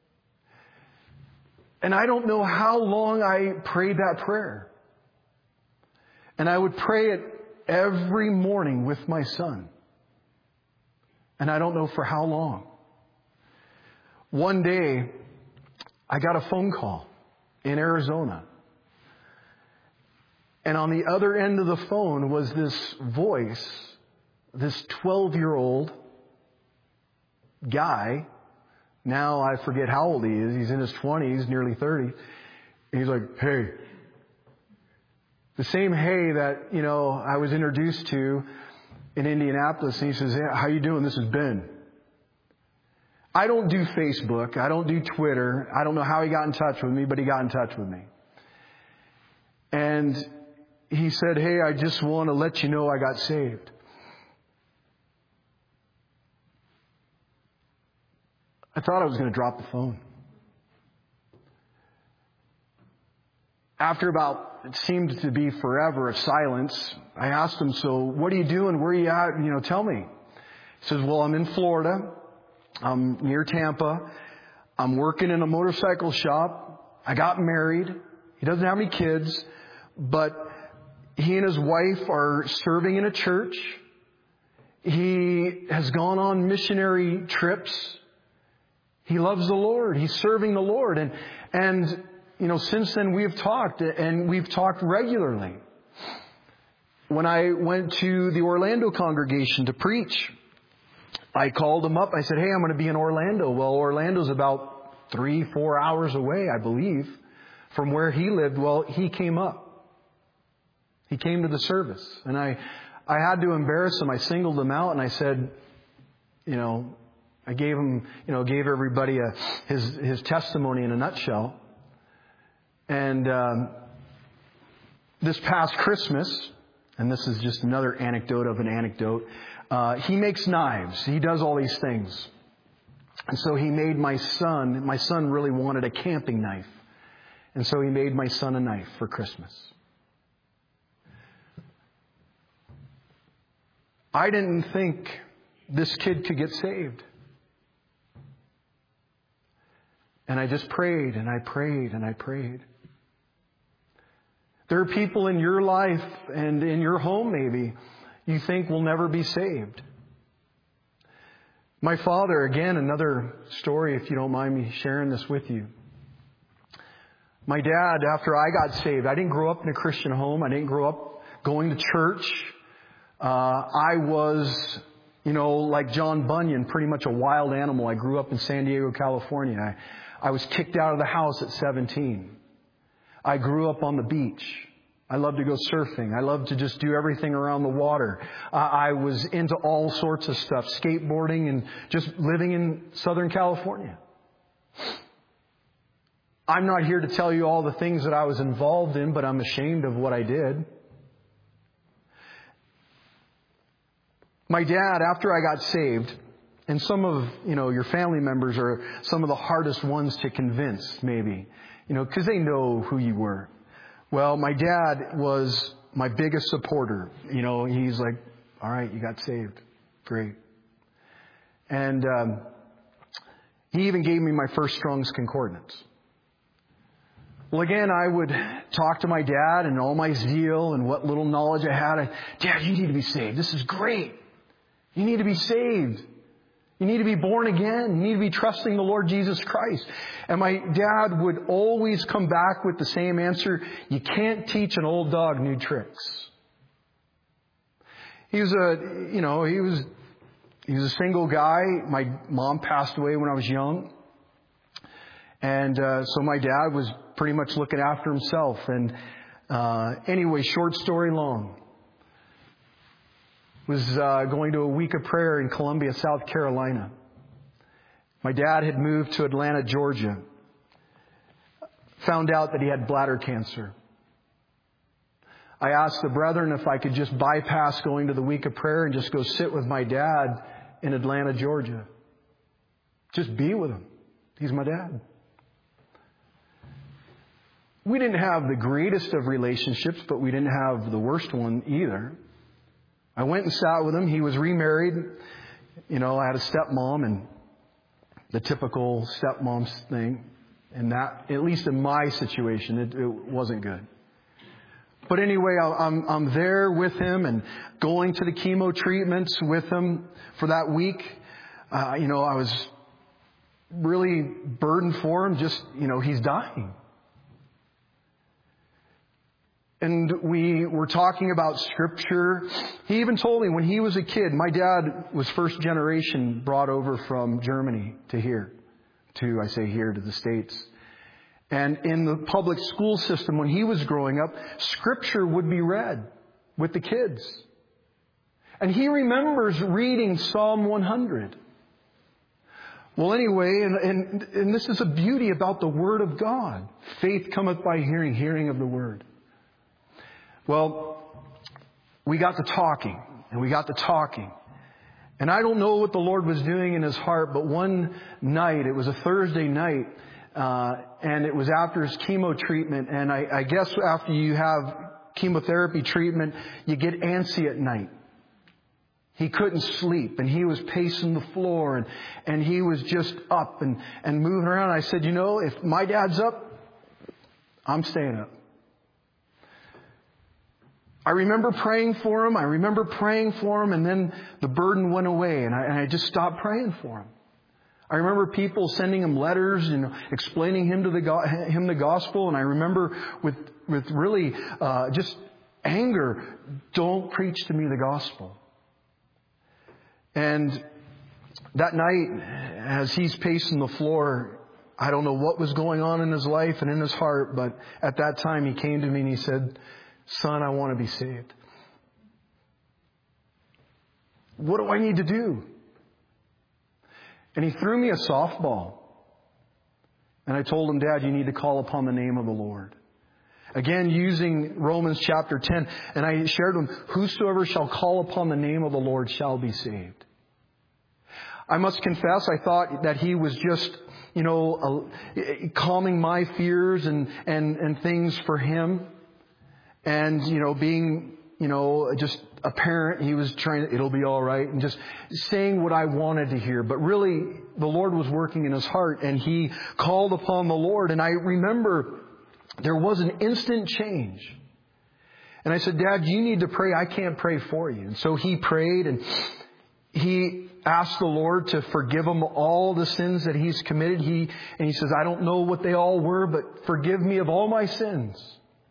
And I don't know how long I prayed that prayer. And I would pray it every morning with my son. And I don't know for how long. One day, I got a phone call in Arizona. And on the other end of the phone was this voice, this twelve-year-old guy. Now I forget how old he is. He's in his twenties, nearly thirty. And he's like, hey. The same hey that, you know, I was introduced to in Indianapolis. And he says, hey, how you doing? This is Ben. I don't do Facebook. I don't do Twitter. I don't know how he got in touch with me, but he got in touch with me. And he said, hey, I just want to let you know I got saved. I thought I was going to drop the phone. After about, it seemed to be forever of silence, I asked him, so what are you doing? Where are you at? You know, tell me. He says, well, I'm in Florida. I'm near Tampa. I'm working in a motorcycle shop. I got married. He doesn't have any kids, but he and his wife are serving in a church. He has gone on missionary trips. He loves the Lord. He's serving the Lord. And, and, you know, since then we've talked, and we've talked regularly. When I went to the Orlando congregation to preach, I called him up. I said, hey, I'm going to be in Orlando. Well, Orlando's about three, four hours away, I believe, from where he lived. Well, he came up. He came to the service. And I, I had to embarrass him. I singled him out and I said, you know, I gave him, you know, gave everybody a, his, his testimony in a nutshell. And um, this past Christmas, and this is just another anecdote of an anecdote, uh, he makes knives. He does all these things. And so he made my son, my son really wanted a camping knife. And so he made my son a knife for Christmas. I didn't think this kid could get saved. And I just prayed and I prayed and I prayed. There are people in your life and in your home maybe you think will never be saved. My father, again, another story, if you don't mind me sharing this with you. My dad, after I got saved, I didn't grow up in a Christian home. I didn't grow up going to church. Uh, I was, you know, like John Bunyan, pretty much a wild animal. I grew up in San Diego, California. I, I was kicked out of the house at seventeen. I grew up on the beach. I loved to go surfing. I loved to just do everything around the water. Uh, I was into all sorts of stuff, skateboarding and just living in Southern California. I'm not here to tell you all the things that I was involved in, but I'm ashamed of what I did. My dad, after I got saved, and some of, you know, your family members are some of the hardest ones to convince, maybe, you know, because they know who you were. Well, my dad was my biggest supporter. You know, he's like, all right, you got saved. Great. And um, he even gave me my first Strong's Concordance. Well, again, I would talk to my dad and all my zeal and what little knowledge I had. I, Dad, you need to be saved. This is great. You need to be saved. You need to be born again. You need to be trusting the Lord Jesus Christ. And my dad would always come back with the same answer. You can't teach an old dog new tricks. He was a, you know, he was, he was a single guy. My mom passed away when I was young. And uh, so my dad was pretty much looking after himself. And uh, anyway, short story long. Was uh, going to a week of prayer in Columbia, South Carolina. My dad had moved to Atlanta, Georgia. Found out that he had bladder cancer. I asked the brethren if I could just bypass going to the week of prayer and just go sit with my dad in Atlanta, Georgia. Just be with him. He's my dad. We didn't have the greatest of relationships, but we didn't have the worst one either. I went and sat with him. He was remarried. You know, I had a stepmom and the typical stepmom thing. And that, at least in my situation, it, it wasn't good. But anyway, I'm, I'm there with him and going to the chemo treatments with him for that week. Uh, you know, I was really burdened for him. Just, you know, he's dying. And we were talking about Scripture. He even told me when he was a kid, my dad was first generation brought over from Germany to here. To, I say here, to the States. And in the public school system, when he was growing up, Scripture would be read with the kids. And he remembers reading Psalm one hundred. Well, anyway, and, and, and this is a beauty about the Word of God. Faith cometh by hearing, hearing of the Word. Well, we got to talking, and we got to talking. And I don't know what the Lord was doing in his heart, but one night, it was a Thursday night, uh, and it was after his chemo treatment. And I, I guess after you have chemotherapy treatment, you get antsy at night. He couldn't sleep, and he was pacing the floor, and, and he was just up and, and moving around. I said, you know, if my dad's up, I'm staying up. I remember praying for him. I remember praying for him, and then the burden went away, and I, and I just stopped praying for him. I remember people sending him letters, you know, explaining him to the go- him the gospel, and I remember with with really uh, just anger, don't preach to me the gospel. And that night, as he's pacing the floor, I don't know what was going on in his life and in his heart, but at that time he came to me and he said, "Son, I want to be saved. What do I need to do?" And he threw me a softball. And I told him, "Dad, you need to call upon the name of the Lord." Again, using Romans chapter ten. And I shared with him, "Whosoever shall call upon the name of the Lord shall be saved." I must confess, I thought that he was just, you know, uh, calming my fears and, and, and things for him. And, you know, being, you know, just a parent, he was trying to, it'll be all right, and just saying what I wanted to hear. But really, the Lord was working in his heart, and he called upon the Lord. And I remember there was an instant change. And I said, "Dad, you need to pray. I can't pray for you." And so he prayed, and he asked the Lord to forgive him all the sins that he's committed. He, and he says, "I don't know what they all were, but forgive me of all my sins."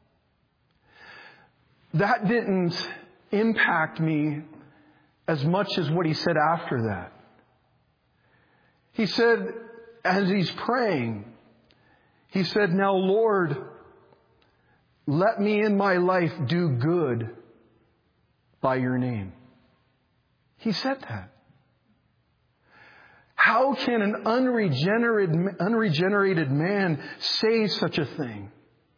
That didn't impact me as much as what he said after that. He said, as he's praying, he said, "Now, Lord, let me in my life do good by your name." He said that. How can an unregenerated, unregenerated man say such a thing?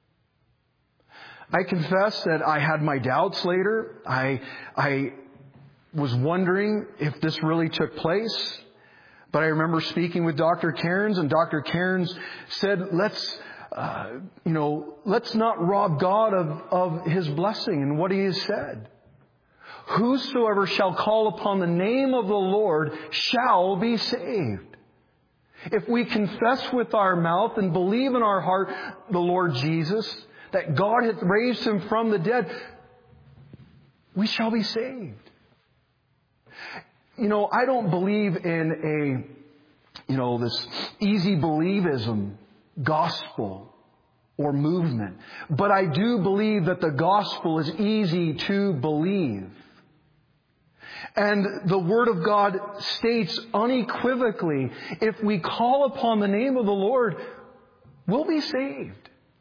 I confess that I had my doubts later. I, I was wondering if this really took place. But I remember speaking with Doctor Cairns, and Doctor Cairns said, let's, uh, you know, let's not rob God of, of His blessing and what He has said. Whosoever shall call upon the name of the Lord shall be saved. If we confess with our mouth and believe in our heart the Lord Jesus, that God hath raised Him from the dead, we shall be saved. You know, I don't believe in a, you know, this easy believism gospel or movement. But I do believe that the gospel is easy to believe. And the Word of God states unequivocally, if we call upon the name of the Lord, we'll be saved.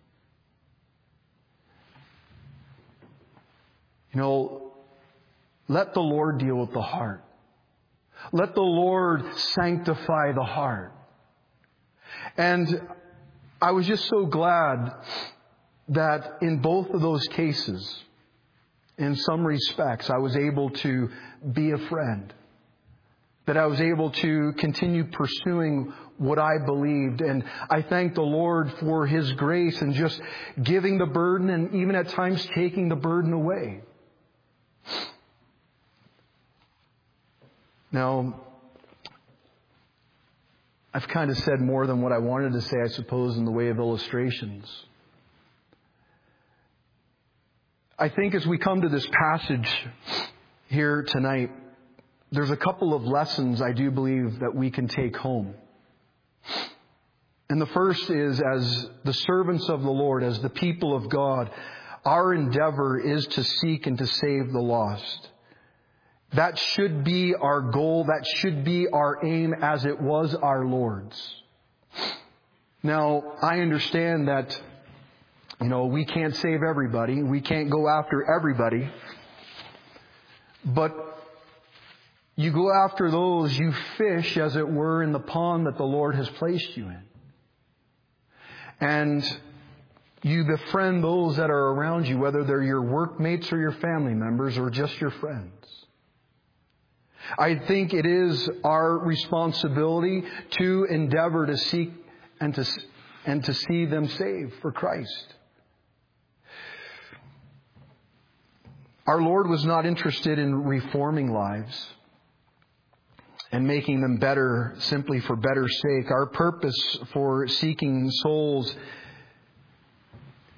You know, let the Lord deal with the heart. Let the Lord sanctify the heart. And I was just so glad that in both of those cases, in some respects, I was able to be a friend. That I was able to continue pursuing what I believed. And I thank the Lord for His grace and just giving the burden and even at times taking the burden away. Now, I've kind of said more than what I wanted to say, I suppose, in the way of illustrations. I think as we come to this passage here tonight, there's a couple of lessons I do believe that we can take home. And the first is, as the servants of the Lord, as the people of God, our endeavor is to seek and to save the lost. That should be our goal. That should be our aim, as it was our Lord's. Now, I understand that, you know, we can't save everybody. We can't go after everybody. But you go after those, you fish, as it were, in the pond that the Lord has placed you in. And you befriend those that are around you, whether they're your workmates or your family members or just your friends. I think it is our responsibility to endeavor to seek and to, and to see them saved for Christ. Our Lord was not interested in reforming lives and making them better simply for better sake. Our purpose for seeking souls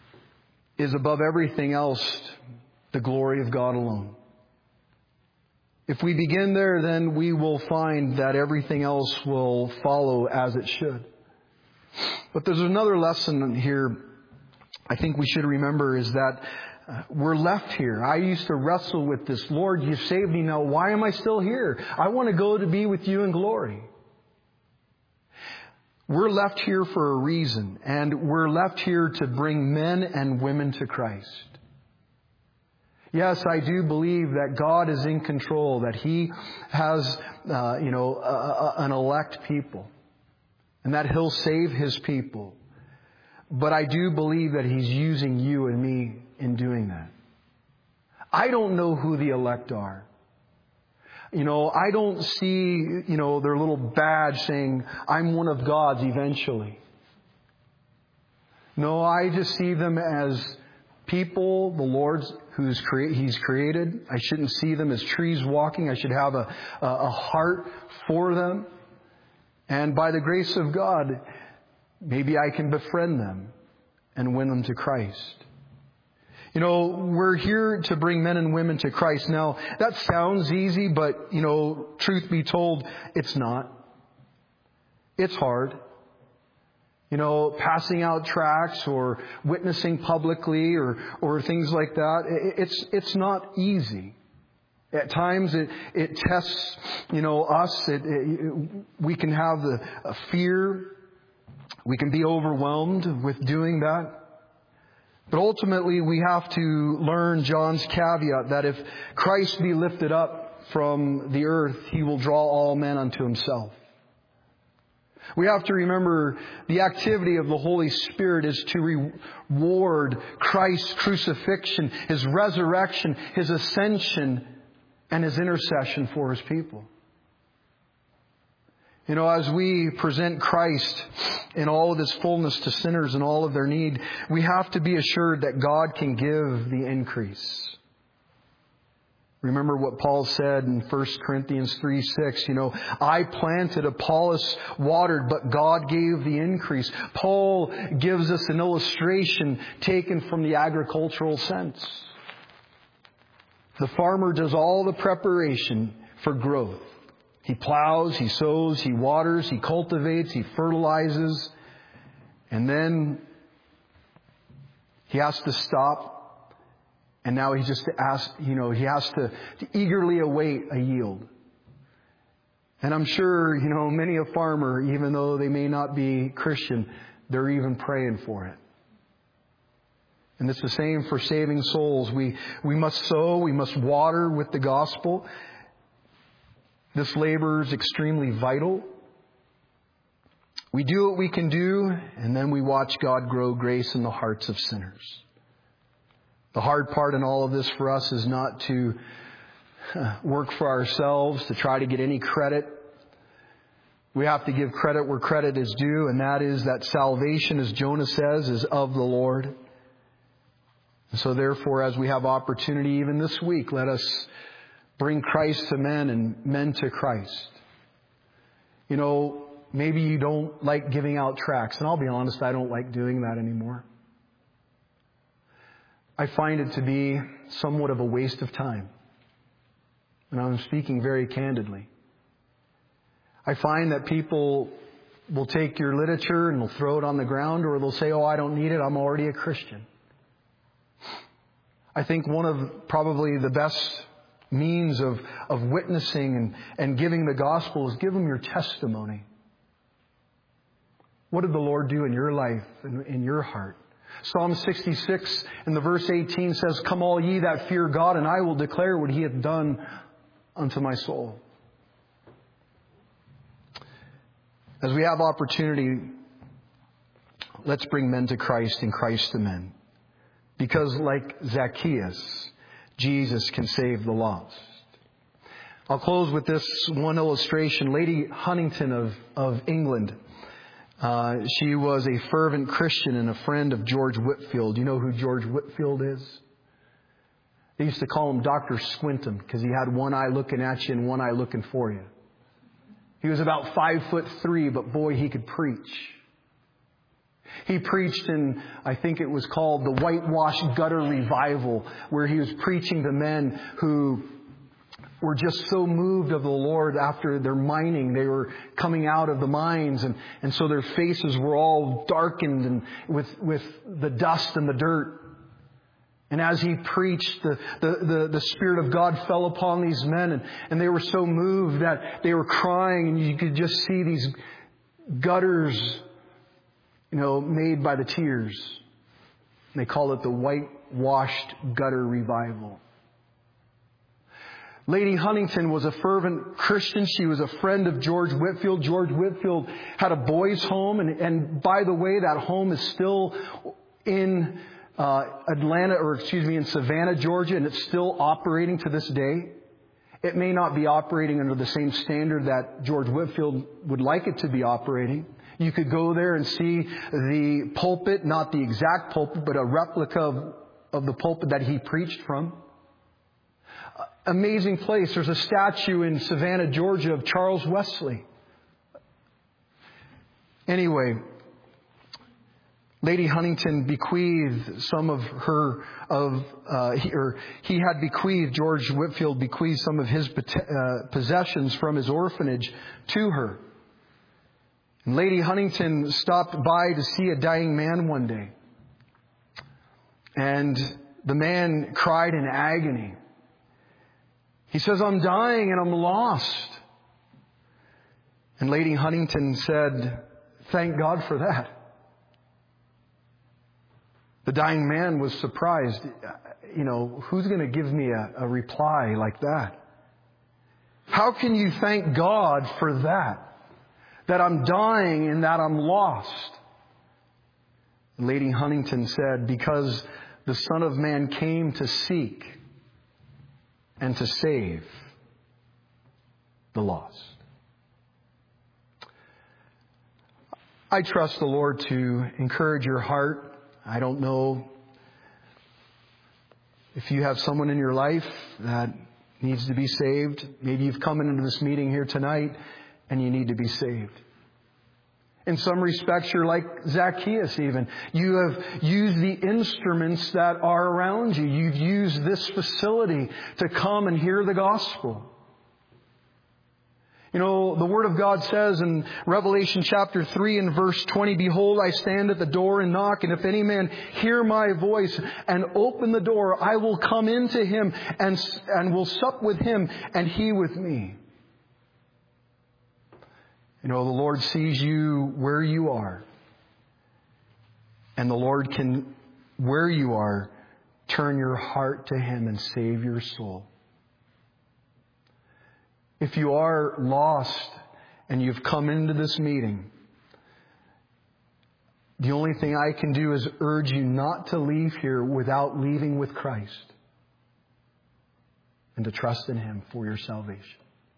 is above everything else the glory of God alone. If we begin there, then we will find that everything else will follow as it should. But there's another lesson here I think we should remember, is that uh, we're left here. I used to wrestle with this. Lord, you saved me. Now why am I still here? I want to go to be with you in glory. We're left here for a reason, and we're left here to bring men and women to Christ. Yes, I do believe that God is in control, that He has, uh, you know, a, a, an elect people, and that He'll save His people. But I do believe that He's using you and me in doing that. I don't know who the elect are. You know, I don't see, you know, their little badge saying, I'm one of God's eventually. No, I just see them as people, the Lord's, who's crea- He's created. I shouldn't see them as trees walking. I should have a, a, a heart for them. And by the grace of God, maybe I can befriend them and win them to Christ. You know, we're here to bring men and women to Christ. Now, that sounds easy, but, you know, truth be told, it's not. It's hard. You know, passing out tracts or witnessing publicly or, or things like that, it's, it's not easy. At times it, it tests, you know, us. It, it, we can have the a fear. We can be overwhelmed with doing that. But ultimately, we have to learn John's caveat that if Christ be lifted up from the earth, He will draw all men unto Himself. We have to remember the activity of the Holy Spirit is to reward Christ's crucifixion, His resurrection, His ascension, and His intercession for His people. You know, as we present Christ in all of His fullness to sinners and all of their need, we have to be assured that God can give the increase. Remember what Paul said in First Corinthians three six, you know, I planted, Apollos watered, but God gave the increase. Paul gives us an illustration taken from the agricultural sense. The farmer does all the preparation for growth. He plows, he sows, he waters, he cultivates, he fertilizes, and then he has to stop, and now he just asks, you know, he has to, to eagerly await a yield. And I'm sure, you know, many a farmer, even though they may not be Christian, they're even praying for it. And it's the same for saving souls. We, we must sow, we must water with the gospel. This labor is extremely vital. We do what we can do, and then we watch God grow grace in the hearts of sinners. The hard part in all of this for us is not to work for ourselves, to try to get any credit. We have to give credit where credit is due, and that is that salvation, as Jonah says, is of the Lord. And so therefore, as we have opportunity even this week, let us bring Christ to men and men to Christ. You know, maybe you don't like giving out tracts. And I'll be honest, I don't like doing that anymore. I find it to be somewhat of a waste of time. And I'm speaking very candidly. I find that people will take your literature and they'll throw it on the ground, or they'll say, oh, I don't need it, I'm already a Christian. I think one of probably the best means of, of witnessing and, and giving the gospel is give them your testimony. What did the Lord do in your life, in, in your heart? Psalm sixty-six in the verse eighteen says, come all ye that fear God, and I will declare what He hath done unto my soul. As we have opportunity, let's bring men to Christ and Christ to men. Because like Zacchaeus, Jesus can save the lost. I'll close with this one illustration. Lady Huntington of, of England. Uh, she was a fervent Christian and a friend of George Whitefield. You know who George Whitefield is? They used to call him Doctor Squintum because he had one eye looking at you and one eye looking for you. He was about five foot three, but boy, he could preach. He preached in, I think it was called the Whitewash Gutter Revival, where he was preaching to men who were just so moved of the Lord after their mining. They were coming out of the mines, and, and so their faces were all darkened and with, with the dust and the dirt. And as he preached, the, the, the, the Spirit of God fell upon these men, and, and they were so moved that they were crying, and you could just see these gutters, you know, made by the tears. And they call it the Whitewashed Gutter Revival. Lady Huntington was a fervent Christian. She was a friend of George Whitefield. George Whitefield had a boys' home, and, and by the way, that home is still in Uh, Atlanta, or excuse me, in Savannah, Georgia, and it's still operating to this day. It may not be operating under the same standard that George Whitefield would like it to be operating. You could go there and see the pulpit, not the exact pulpit, but a replica of, of the pulpit that he preached from. Uh, amazing place. There's a statue in Savannah, Georgia of Charles Wesley. Anyway, Lady Huntington bequeathed some of her, of, uh, he, or he had bequeathed, George Whitefield bequeathed some of his uh, possessions from his orphanage to her. And Lady Huntington stopped by to see a dying man one day. And the man cried in agony. He says, "I'm dying and I'm lost." And Lady Huntington said, "Thank God for that." The dying man was surprised. You know, who's going to give me a, a reply like that? How can you thank God for that? That I'm dying and that I'm lost? And Lady Huntington said, "Because the Son of Man came to seek and to save the lost." I trust the Lord to encourage your heart. I don't know if you have someone in your life that needs to be saved. Maybe you've come into this meeting here tonight and you need to be saved. In some respects, you're like Zacchaeus even. You have used the instruments that are around you. You've used this facility to come and hear the gospel. You know, the Word of God says in Revelation chapter three and verse twenty, "Behold, I stand at the door and knock, and if any man hear my voice and open the door, I will come into him and, and will sup with him and he with me." You know, the Lord sees you where you are. And the Lord can, where you are, turn your heart to Him and save your soul. If you are lost and you've come into this meeting, the only thing I can do is urge you not to leave here without leaving with Christ and to trust in Him for your salvation.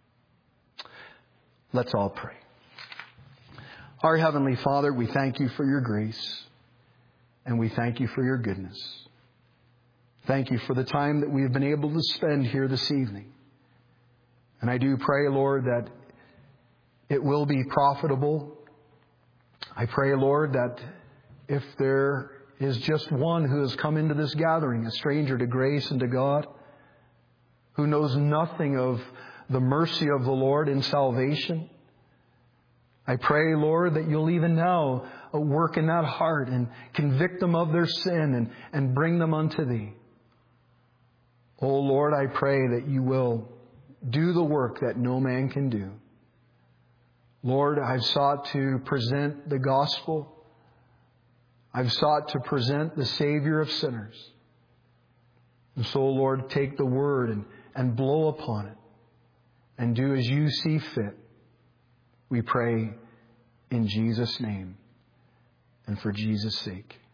Let's all pray. Our Heavenly Father, we thank You for Your grace and we thank You for Your goodness. Thank You for the time that we have been able to spend here this evening. And I do pray, Lord, that it will be profitable. I pray, Lord, that if there is just one who has come into this gathering, a stranger to grace and to God, who knows nothing of the mercy of the Lord in salvation, I pray, Lord, that You'll even now work in that heart and convict them of their sin and, and bring them unto Thee. Oh, Lord, I pray that You will do the work that no man can do. Lord, I've sought to present the gospel. I've sought to present the Savior of sinners. And so, Lord, take the word and, and blow upon it and do as You see fit. We pray in Jesus' name and for Jesus' sake.